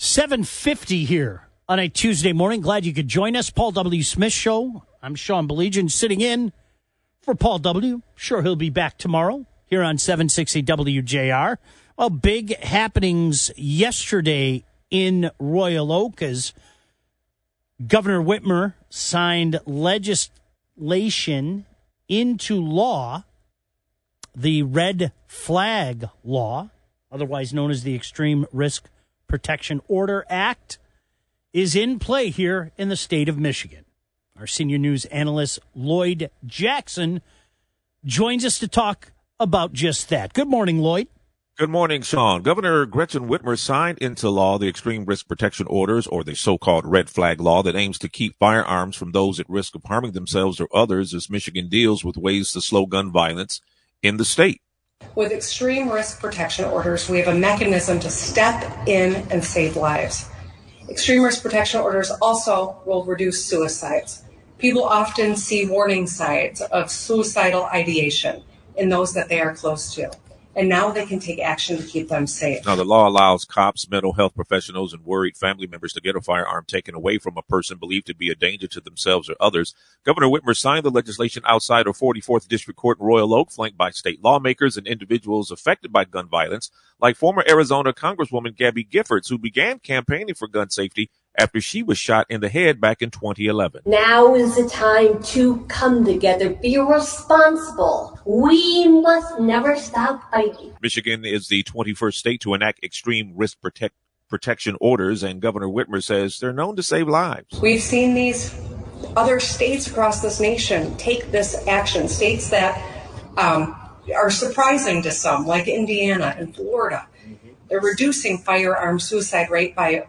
7:50 here on a Tuesday morning. Glad you could join us. Paul W. Smith Show. I'm Sean Baligian sitting in for Paul W. Sure, he'll be back tomorrow here on 760 WJR. Well, big happenings yesterday in Royal Oak as Governor Whitmer signed legislation into law, the Red Flag Law, otherwise known as the Extreme Risk Protection Order Act, is in play here in the state of Michigan. Our senior news analyst, Lloyd Jackson, joins us to talk about just that. Good morning, Lloyd. Good morning, Sean. Governor Gretchen Whitmer signed into law the Extreme Risk Protection Orders, or the so-called Red Flag Law, that aims to keep firearms from those at risk of harming themselves or others as Michigan deals with ways to slow gun violence in the state. With extreme risk protection orders, we have a mechanism to step in and save lives. Extreme risk protection orders also will reduce suicides. People often see warning signs of suicidal ideation in those that they are close to, and now they can take action to keep them safe. Now, the law allows cops, mental health professionals, and worried family members to get a firearm taken away from a person believed to be a danger to themselves or others. Governor Whitmer signed the legislation outside of 44th District Court in Royal Oak, flanked by state lawmakers and individuals affected by gun violence, like former Arizona Congresswoman Gabby Giffords, who began campaigning for gun safety after she was shot in the head back in 2011. Now is the time to come together, be responsible. We must never stop fighting. Michigan is the 21st state to enact extreme risk protection orders, and Governor Whitmer says they're known to save lives. We've seen these other states across this nation take this action, states that are surprising to some, like Indiana and Florida. They're reducing firearm suicide rate by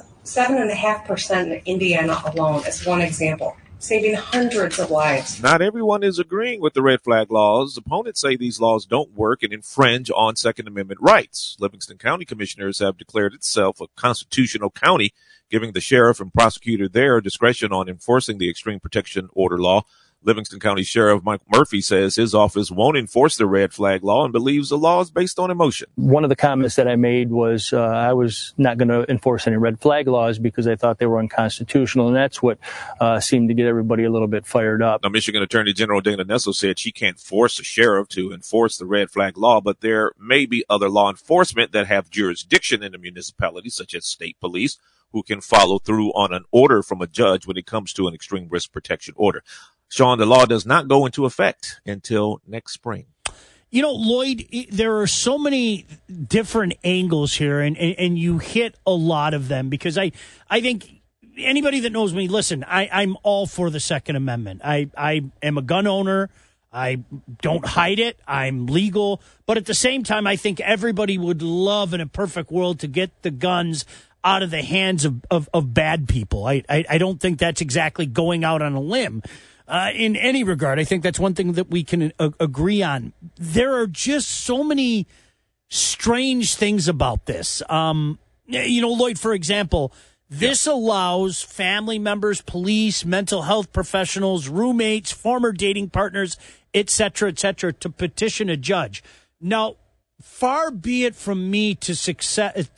7.5% in Indiana alone, as one example, saving hundreds of lives. Not everyone is agreeing with the red flag laws. Opponents say these laws don't work and infringe on Second Amendment rights. Livingston County commissioners have declared itself a constitutional county, giving the sheriff and prosecutor there discretion on enforcing the Extreme Protection Order law. Livingston County Sheriff Mike Murphy says his office won't enforce the red flag law and believes the law is based on emotion. One of the comments that I made was I was not going to enforce any red flag laws because I thought they were unconstitutional, and that's what seemed to get everybody a little bit fired up. Now, Michigan Attorney General Dana Nessel said she can't force a sheriff to enforce the red flag law, but there may be other law enforcement that have jurisdiction in the municipality, such as state police, who can follow through on an order from a judge when it comes to an extreme risk protection order. Sean, the law does not go into effect until next spring. You know, Lloyd, there are so many different angles here, and you hit a lot of them, because I think anybody that knows me, listen, I'm all for the Second Amendment. I am a gun owner. I don't hide it. I'm legal. But at the same time, I think everybody would love in a perfect world to get the guns out of the hands of bad people. I don't think that's exactly going out on a limb. In any regard, I think that's one thing that we can agree on. There are just so many strange things about this. Lloyd, for example, this allows family members, police, mental health professionals, roommates, former dating partners, et cetera, to petition a judge. Now, far be it from me to suggest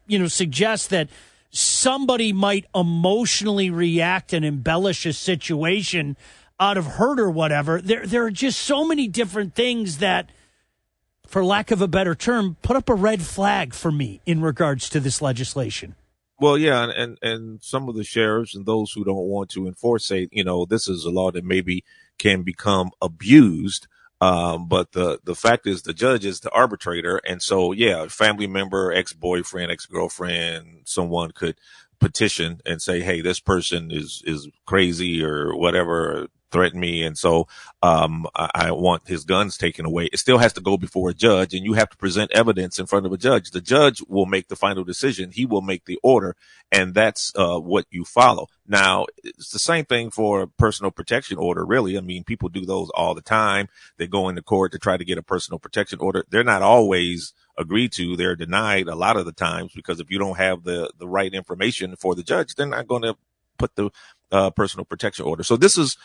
that somebody might emotionally react and embellish a situation out of hurt or whatever. There are just so many different things that, for lack of a better term, put up a red flag for me in regards to this legislation. Well, yeah, and some of the sheriffs and those who don't want to enforce say, this is a law that maybe can become abused. But the fact is the judge is the arbitrator. And so, yeah, family member, ex-boyfriend, ex-girlfriend, someone could petition and say, hey, this person is crazy or whatever, threaten me. And so, I want his guns taken away. It still has to go before a judge, and you have to present evidence in front of a judge. The judge will make the final decision. He will make the order, and that's, what you follow. Now, it's the same thing for a personal protection order, really. I mean, people do those all the time. They go into court to try to get a personal protection order. They're not always agreed to. They're denied a lot of the times because if you don't have the right information for the judge, they're not going to put the personal protection order. So this is,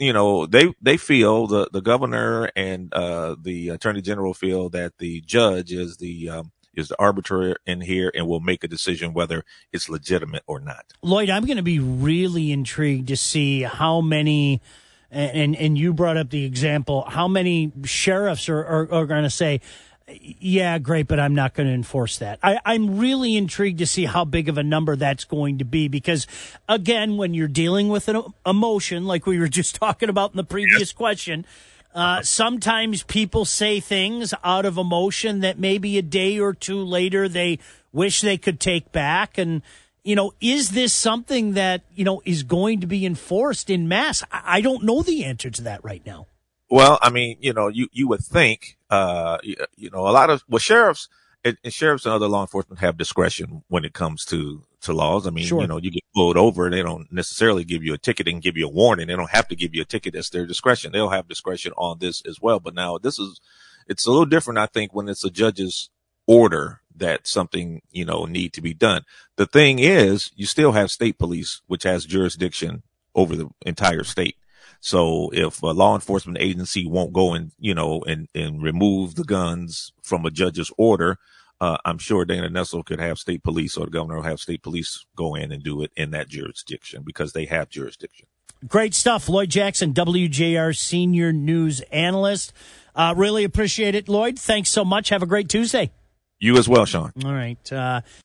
they feel, the governor and the attorney general feel that the judge is is the arbitrator in here and will make a decision whether it's legitimate or not. Lloyd, I'm going to be really intrigued to see how many, and you brought up the example, how many sheriffs are going to say, yeah, great, but I'm not going to enforce that. I'm really intrigued to see how big of a number that's going to be because, again, when you're dealing with an emotion, like we were just talking about in the previous question, sometimes people say things out of emotion that maybe a day or two later they wish they could take back. And, is this something that, is going to be enforced in mass? I don't know the answer to that right now. Well, I mean, you would think, a lot of, sheriffs and other law enforcement have discretion when it comes to laws. I mean, sure. You get pulled over, they don't necessarily give you a ticket and give you a warning. They don't have to give you a ticket. That's their discretion. They'll have discretion on this as well. But now it's a little different, I think, when it's a judge's order that something, need to be done. The thing is, you still have state police, which has jurisdiction over the entire state. So if a law enforcement agency won't go and remove the guns from a judge's order, I'm sure Dana Nessel could have state police, or the governor will have state police go in and do it in that jurisdiction because they have jurisdiction. Great stuff. Lloyd Jackson, WJR senior news analyst. Really appreciate it, Lloyd. Thanks so much. Have a great Tuesday. You as well, Sean. All right.